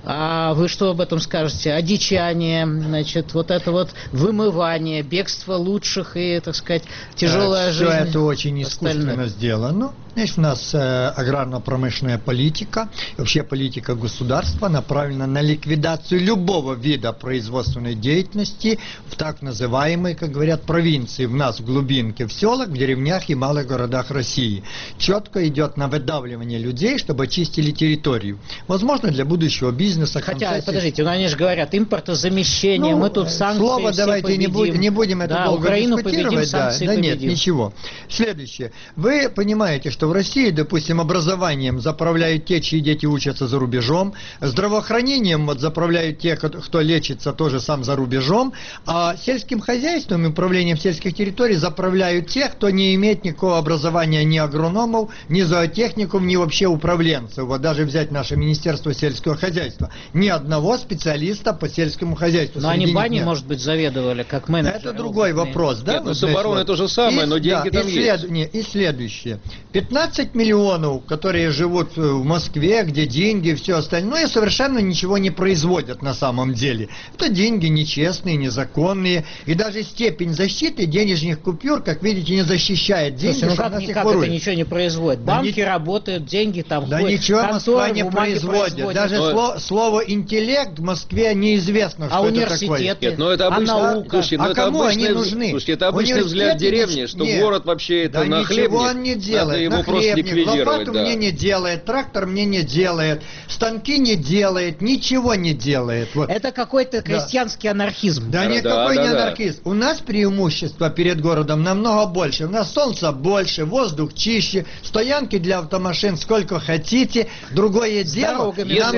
S1: а вы что об этом скажете? Одичание, значит, вот это вот вымывание, бегство лучших и, так сказать, тяжелая жизнь.
S2: Все это очень искусственно сделано. Значит, у нас аграрно-промышленная политика, вообще политика государства направлена на ликвидацию любого вида производственной деятельности в так называемой, как говорят, провинции. У нас в глубинке, в селах, в деревнях и малых городах России. Четко идет на выдавливание людей, чтобы очистили территорию. Возможно, для будущего бизнеса.
S1: Хотя, подождите, ну они же говорят, импортозамещение, мы тут санкции
S2: слово
S1: все
S2: давайте
S1: победим.
S2: не будем это долго
S1: Украину
S2: дискутировать.
S1: Победим, санкции
S2: нет,
S1: победим.
S2: ничего. Следующее. Вы понимаете, что в России, допустим, образованием заправляют те, чьи дети учатся за рубежом, здравоохранением вот заправляют те, кто лечится тоже сам за рубежом, а сельским хозяйством и управлением сельских территорий заправляют те, кто не имеет никакого образования ни агрономов, ни зоотехников, ни вообще управленцев. Вот даже взять наше Министерство сельского хозяйства. Ни одного специалиста по сельскому хозяйству.
S1: Но они бани, может быть, заведовали как менеджеры.
S2: Это другой вопрос, да?
S3: Нет, ну с обороной то же самое, но деньги там есть.
S2: И следующее. 15 миллионов, которые живут в Москве, где деньги и все остальное, совершенно ничего не производят на самом деле. Это деньги нечестные, незаконные. И даже степень защиты денежных купюр, как видите, не защищает деньги.
S1: Слушайте, ну как это ничего не производит? Банки работают, деньги там
S2: да
S1: ходят.
S2: Ничего Москва не производит. Даже слово интеллект в Москве неизвестно, что это такое.
S3: Нет, но это обычно, слушайте,
S2: а кому они нужны?
S3: Слушайте, это обычный взгляд деревни, что город вообще это нахлебник.
S2: Ничего он не делает.
S3: Надо его просто ликвидировать.
S2: Лопату мне не делает, трактор мне не делает, станки не делает, ничего не делает. Вот.
S1: Это какой-то крестьянский анархизм.
S2: Да никакой не анархизм. У нас преимущество перед городом намного больше. У нас солнца больше, воздух чище, стоянки для автомашин сколько хотите. Другое дело,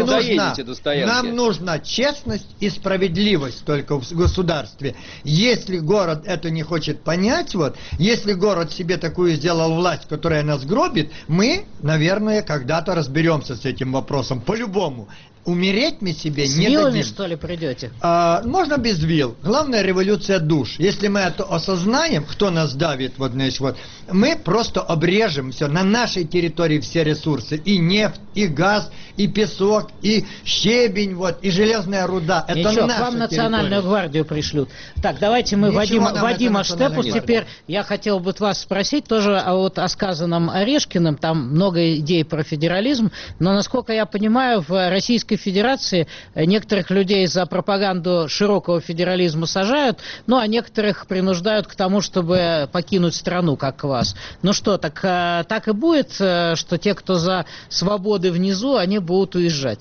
S2: нам нужна честность и справедливость только в государстве. Если город это не хочет понять, вот, если город себе такую сделал власть, которая нас гробит, мы, наверное, когда-то разберемся с этим вопросом. По-любому. Умереть мы себе
S1: с
S2: не
S1: вилами,
S2: дадим.
S1: Что ли, придете?
S2: Можно без вил. Главное революция душ. Если мы это осознаем, кто нас давит, вот, значит, вот, мы просто обрежем все на нашей территории все ресурсы. И нефть, и газ, и песок, и щебень, вот, и железная руда. Это
S1: ничего,
S2: наша
S1: к вам национальную
S2: территория.
S1: гвардию пришлют. Так, давайте мы Вадима Штепус теперь. Я хотел бы вас спросить тоже о сказанном Орешкиным. Там много идей про федерализм. Но, насколько я понимаю, в Российской Федерации некоторых людей за пропаганду широкого федерализма сажают, ну а некоторых принуждают к тому, чтобы покинуть страну, как вас. Ну что, так и будет, что те, кто за свободы внизу, они будут уезжать?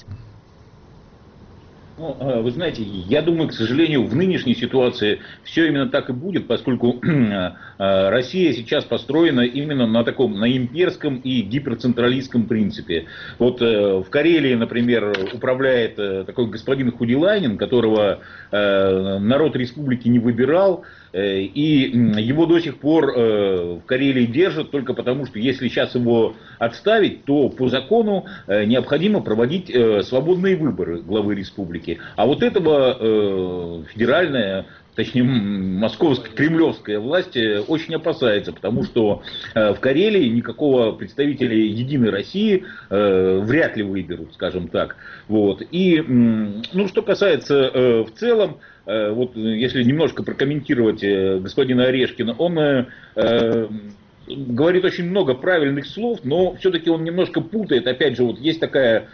S5: Ну, вы знаете, я думаю, к сожалению, в нынешней ситуации все именно так и будет, поскольку Россия сейчас построена именно на таком, на имперском и гиперцентралистском принципе. Вот в Карелии, например, управляет такой господин Худилайнин, которого народ республики не выбирал, и его до сих пор в Карелии держат только потому, что если сейчас его отставить, то по закону необходимо проводить свободные выборы главы республики. А вот этого федеральная, точнее московская, кремлевская власть очень опасается, потому что в Карелии никакого представителя Единой России вряд ли выберут, скажем так. Вот. И, ну, что касается в целом, вот если немножко прокомментировать господина Орешкина, он говорит очень много правильных слов, но все-таки он немножко путает. Опять же, вот есть такая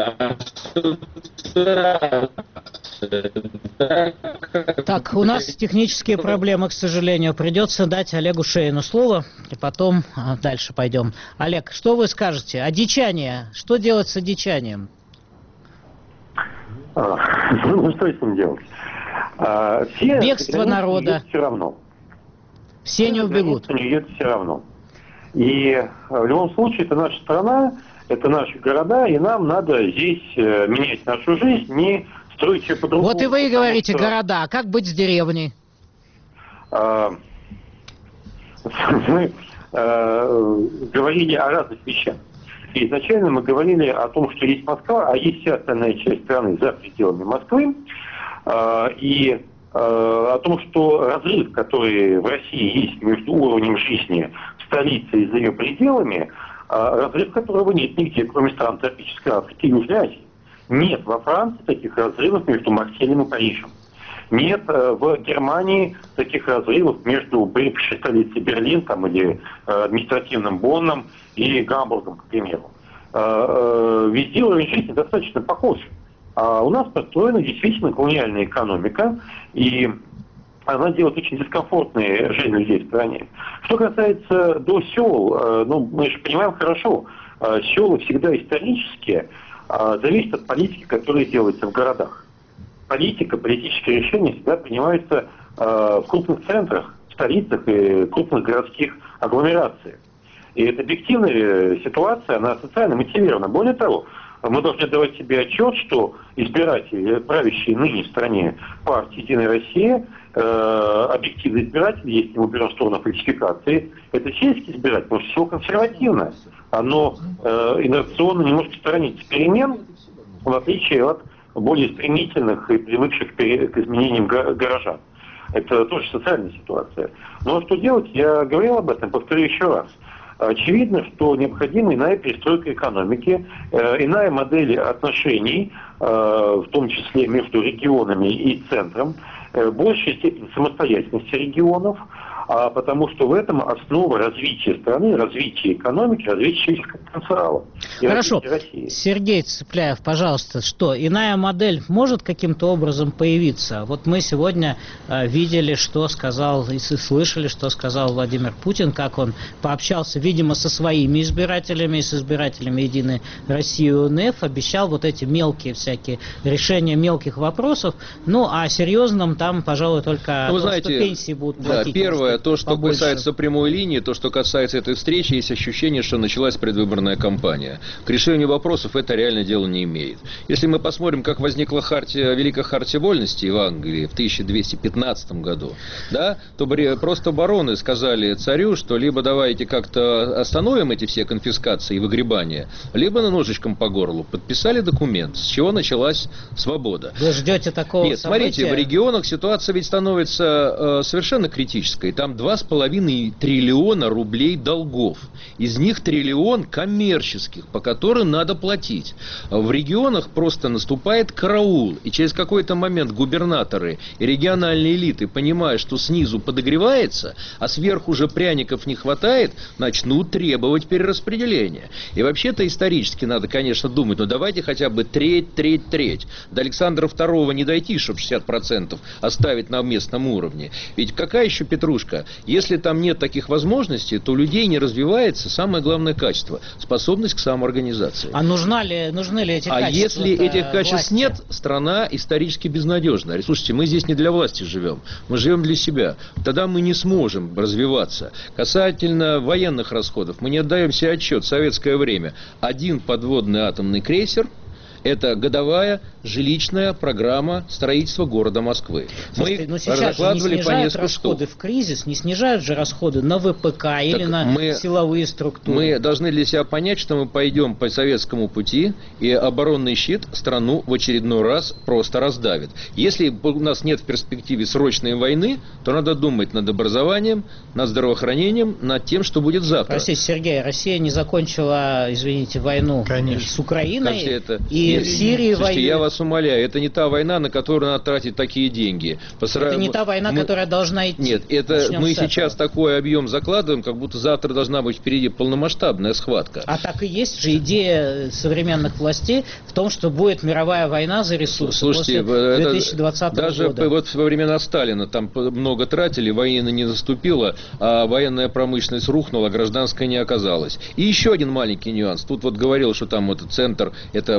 S1: Так, у нас технические проблемы, к сожалению. Придется дать Олегу Шейну слово, и потом дальше пойдем. Олег, что вы скажете? Одичание. Что делать с одичанием?
S4: Ну, что с ним делать? Все
S1: бегство народа.
S4: Все равно.
S1: Все не убегут.
S4: Нет, все равно. И в любом случае это наша страна, это наши города, и нам надо здесь менять нашу жизнь, не строить все по-другому.
S1: Вот и вы говорите города, а как быть с деревней?
S4: Мы говорили о разных вещах. И изначально мы говорили о том, что есть Москва, а есть вся остальная часть страны за пределами Москвы. И о том, что разрыв, который в России есть между уровнем жизни в столице и за ее пределами, разрыв которого нет нигде, кроме стран тропической Африки и Южной Азии. Нет во Франции таких разрывов между Марселем и Парижем. Нет в Германии таких разрывов между бывшей столицей Берлин там, или административным Бонном и Гамбургом, к примеру. Везде уровень жизни достаточно похож. А у нас построена действительно колониальная экономика, и она делает очень дискомфортную жизнь людей в стране. Что касается до сел, мы же понимаем хорошо, села всегда исторически зависят от политики, которая делается в городах. Политические решения всегда принимаются в крупных центрах, в столицах и крупных городских агломерациях. И эта объективная ситуация, она социально мотивирована. Более того, мы должны давать себе отчет, что избиратели, правящие ныне в стране партии «Единая Россия», объективные избиратели, если мы уберем в сторону фальсификации, это сельский избиратель, потому что село консервативное. Оно инерционно не может сторониться перемен, в отличие от более стремительных и привыкших к изменениям горожан. Это тоже социальная ситуация. Но что делать? Я говорил об этом, повторю еще раз. Очевидно, что необходима иная перестройка экономики, иная модель отношений, в том числе между регионами и центром, большая степень самостоятельности регионов, потому что в этом основа развития страны, развития экономики, развития человеческого потенциала.
S1: Хорошо. Сергей Цыпляев, пожалуйста, что, иная модель может каким-то образом появиться? Вот мы сегодня видели, что сказал, и слышали, что сказал Владимир Путин, как он пообщался, видимо, со своими избирателями, с избирателями Единой России УНФ, обещал вот эти мелкие всякие решения мелких вопросов, ну, а серьезным там, пожалуй, только
S3: вы знаете,
S1: что пенсии будут платить.
S3: Да, первое, то, что
S1: побольше.
S3: касается прямой линии, то, что касается этой встречи, есть ощущение, что началась предвыборная кампания. К решению вопросов это реально дело не имеет. Если мы посмотрим, как возникла Великая Хартия Вольности в Англии в 1215 году, да, то просто бароны сказали царю, что либо давайте как-то остановим эти все конфискации и выгребания, либо на ножичком по горлу. Подписали документ, с чего началась свобода.
S1: Вы ждете такого
S3: Нет,
S1: события?
S3: смотрите, в регионах ситуация ведь становится совершенно критической. Там 2,5 триллиона рублей долгов. Из них триллион коммерческих, по которым надо платить. В регионах просто наступает караул. И через какой-то момент губернаторы и региональные элиты, понимая, что снизу подогревается, а сверху уже пряников не хватает, начнут требовать перераспределения. И вообще-то исторически надо, конечно, думать, ну давайте хотя бы треть. До Александра II не дойти, чтобы 60% оставить на местном уровне. Ведь какая еще петрушка? Если там нет таких возможностей, то у людей не развивается самое главное качество – способность к самоорганизации.
S1: А нужны ли эти качества?
S3: А если этих качеств нет, страна исторически безнадежна. Слушайте, мы здесь не для власти живем, мы живем для себя. Тогда мы не сможем развиваться. Касательно военных расходов, мы не отдаем себе отчет. В советское время один подводный атомный крейсер – это годовая жилищная программа строительства города Москвы.
S1: Слушайте, мы закладывали по несколько расходы штук. В кризис, не снижают же расходы на ВПК или на силовые структуры.
S3: Мы должны для себя понять, что мы пойдем по советскому пути, и оборонный щит страну в очередной раз просто раздавит. Если у нас нет в перспективе срочной войны, то надо думать над образованием, над здравоохранением, над тем, что будет завтра.
S1: Простите, Сергей, Россия не закончила, извините, войну с Украиной и в Сирии
S3: войну. Я вас умоляю, это не та война, на которую надо тратить такие деньги.
S1: Это не та война, которая должна идти.
S3: Нет, это мы сейчас такой объем закладываем, как будто завтра должна быть впереди полномасштабная схватка.
S1: А так и есть же идея современных властей в том, что будет мировая война за ресурсы.
S3: Слушайте,
S1: после 2020
S3: даже
S1: года.
S3: Вот во времена Сталина там много тратили, война не наступила, а военная промышленность рухнула, гражданская не оказалась. И еще один маленький нюанс. Тут вот говорил, что там этот центр, это все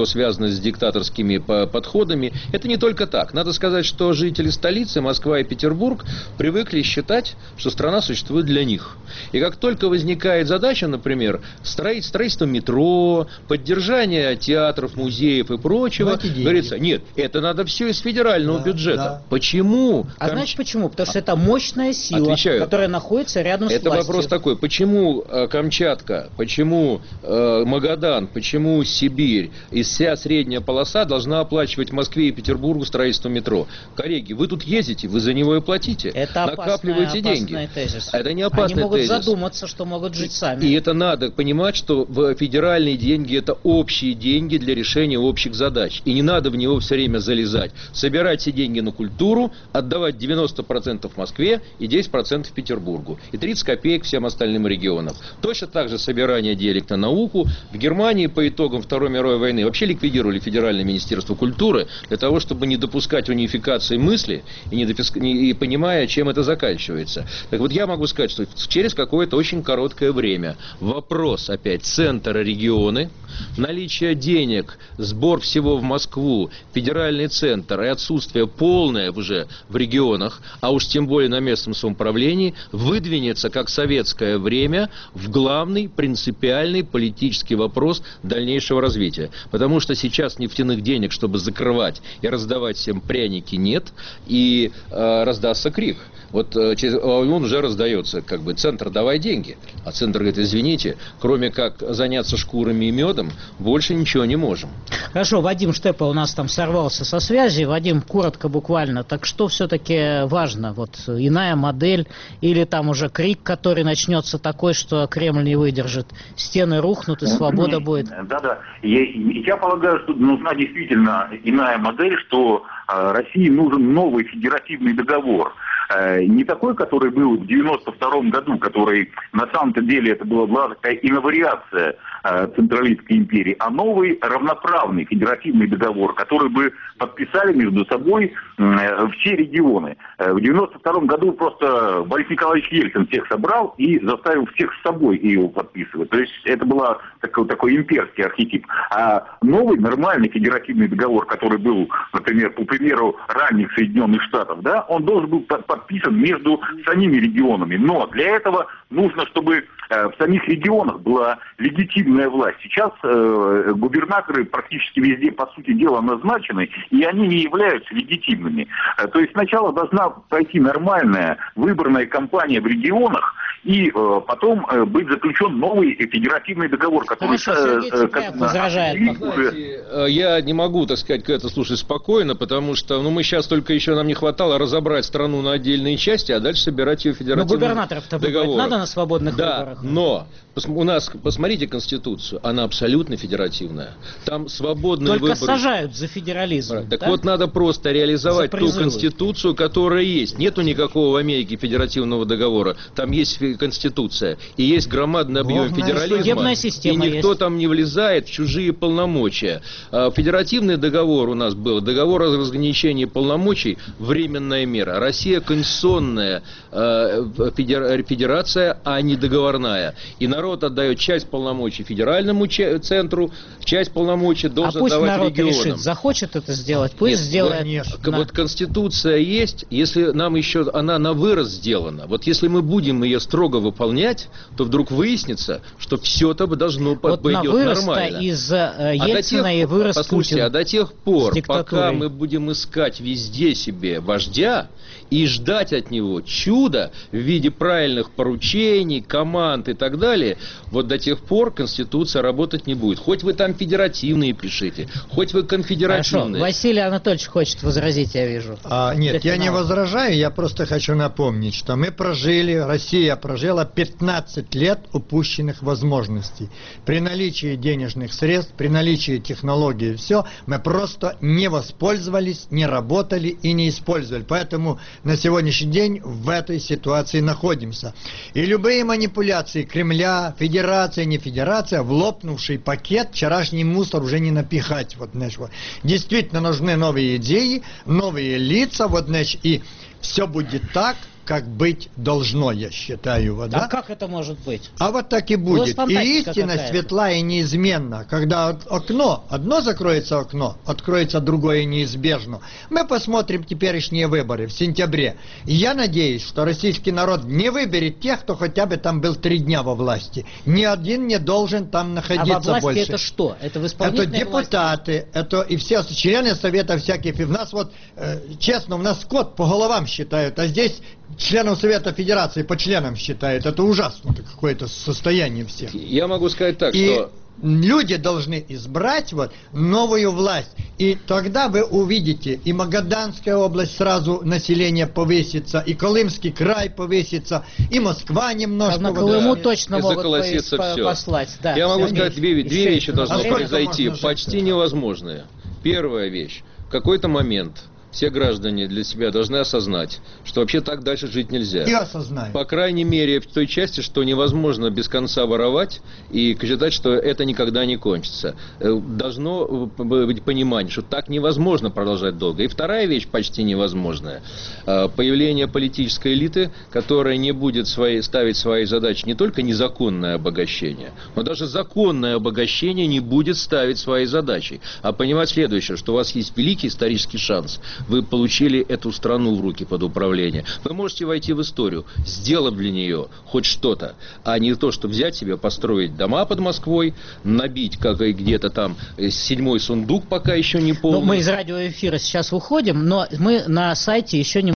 S3: что связано с диктаторскими подходами. Это не только так. Надо сказать, что жители столицы, Москва и Петербург, привыкли считать, что страна существует для них. И как только возникает задача, например, строительство метро, поддержание театров, музеев и прочего, говорится, нет, это надо все из федерального бюджета. Да. Почему?
S1: А знаете почему? Потому что это мощная сила, которая находится рядом с властью.
S3: Это вопрос такой, почему Камчатка, почему Магадан, почему Сибирь и вся средняя полоса должна оплачивать Москве и Петербургу строительство метро? Коллеги, вы тут ездите, вы за него и платите.
S1: Это
S3: накапливаете деньги.
S1: Тезис.
S3: Это не опасный тезис.
S1: Они могут задуматься, что могут жить сами.
S3: И это надо понимать, что федеральные деньги — это общие деньги для решения общих задач. И не надо в него все время залезать. Собирать все деньги на культуру, отдавать 90% Москве и 10% Петербургу. И 30 копеек всем остальным регионам. Точно так же собирание денег на науку. В Германии по итогам Второй мировой войны вообще ликвидировали Федеральное министерство культуры для того, чтобы не допускать унификации мысли и понимая, чем это заканчивается. Так вот, я могу сказать, что через какое-то очень короткое время вопрос опять центра, регионы, наличие денег, сбор всего в Москву, федеральный центр и отсутствие полное уже в регионах, а уж тем более на местном самоуправлении, выдвинется, как советское время, в главный принципиальный политический вопрос дальнейшего развития. Потому что сейчас нефтяных денег, чтобы закрывать и раздавать всем пряники, нет, и раздастся крик. Вот он уже раздается, как бы, центр, давай деньги. А центр говорит, извините, кроме как заняться шкурами и медом, больше ничего не можем.
S1: Хорошо, Вадим Штепа у нас там сорвался со связи. Вадим, коротко буквально, так что все-таки важно? Вот иная модель или там уже крик, который начнется такой, что Кремль не выдержит, стены рухнут и свобода будет?
S18: Да-да, я полагаю, что нужна действительно иная модель, что России нужен новый федеративный договор. Не такой, который был в 92-м году, который на самом-то деле это была такая инновация Централистской империи, а новый равноправный федеративный договор, который бы подписали между собой все регионы. В 92-м году просто Борис Николаевич Ельцин всех собрал и заставил всех с собой его подписывать. То есть это был такой имперский архетип. А новый нормальный федеративный договор, который был, например, по примеру ранних Соединенных Штатов, да, он должен был подписан между самими регионами. Но для этого нужно, чтобы в самих регионах была легитимная власть. Сейчас губернаторы практически везде, по сути дела, назначены, и они не являются легитимными. То есть сначала должна пройти нормальная выборная кампания в регионах, и потом быть заключен новый федеративный договор, который...
S3: Я не могу, так сказать, это слушать спокойно, потому что мы сейчас только еще нам не хватало разобрать страну на отдельные части, а дальше собирать ее федеративным договором. Но губернаторов-то выбрать надо на свободных выборах. Но у нас, посмотрите Конституцию, она абсолютно федеративная. Там свободные выборы.
S1: Только сажают за федерализм.
S3: Так вот, надо просто реализовать ту Конституцию, которая есть. Нету никакого в Америке федеративного договора. Там есть Конституция. И есть громадный объем федерализма. И никто там не влезает в чужие полномочия. Федеративный договор у нас был. Договор о разграничении полномочий. Временная мера. Россия конституционная федерация, а не договорная. И народ отдает часть полномочий федеральному центру, часть полномочий должен отдавать регионам. А пусть народ решит,
S1: захочет это сделать, пусть сделает.
S3: Вот Конституция есть, если нам еще она на вырост сделана. Вот если мы будем ее строго выполнять, то вдруг выяснится, что все это должно пойдет нормально.
S1: Из Ельцина и вырос
S3: Путин. А до тех пор, пока мы будем искать везде себе вождя и ждать от него чуда в виде правильных поручений, команд и так далее, вот до тех пор Конституция работать не будет. Хоть вы там федеративные пишите, хоть вы конфедеративные.
S1: Хорошо. Василий Анатольевич хочет возразить, я вижу.
S2: Нет, я не возражаю, я просто хочу напомнить, что мы Россия прожила 15 лет упущенных возможностей. При наличии денежных средств, при наличии технологий, все, мы просто не воспользовались, не работали и не использовали. Поэтому на сегодняшний день в этой ситуации находимся. И любые манипуляции Кремля, федерация, не федерация, в лопнувший пакет вчерашний мусор уже не напихать. Вот, значит, вот. Действительно нужны новые идеи, новые лица, вот, значит, и все будет так, как быть должно, я считаю. Вот, да?
S1: А как это может быть?
S2: А вот так и будет.
S1: Ну,
S2: и истина светла и неизменна. Когда окно, одно закроется окно, откроется другое неизбежно. Мы посмотрим теперешние выборы в сентябре. И я надеюсь, что российский народ не выберет тех, кто хотя бы там был 3 дня во власти. Ни один не должен там находиться
S1: во власти
S2: больше.
S1: Это что? Это в исполнительной
S2: Это депутаты, это и все члены совета всяких. И у нас вот, честно, у нас скот по головам считают, а здесь членов Совета Федерации по членам считают. Это ужасно, какое-то состояние всех.
S3: Я могу сказать так,
S2: и
S3: что...
S2: люди должны избрать вот новую власть. И тогда вы увидите, и Магаданская область сразу население повысится, и Колымский край повысится, и Москва немножко...
S1: На Колыму точно могут послать. Да,
S3: я могу сказать, две вещи должны
S2: сколько
S3: произойти, почти невозможные. Первая вещь. В какой-то момент все граждане для себя должны осознать, что вообще так дальше жить нельзя.
S2: И осознать.
S3: По крайней мере, в той части, что невозможно без конца воровать и считать, что это никогда не кончится. Должно быть понимание, что так невозможно продолжать долго. И вторая вещь почти невозможная. Появление политической элиты, которая не будет ставить своей задачей не только незаконное обогащение, но даже законное обогащение не будет ставить своей задачей. А понимать следующее, что у вас есть великий исторический шанс. Вы получили эту страну в руки под управление. Вы можете войти в историю, сделав для нее хоть что-то, а не то, чтобы взять себе, построить дома под Москвой, набить как и где-то там 7-й сундук, пока еще не полный.
S1: Мы из радиоэфира сейчас уходим, но мы на сайте еще не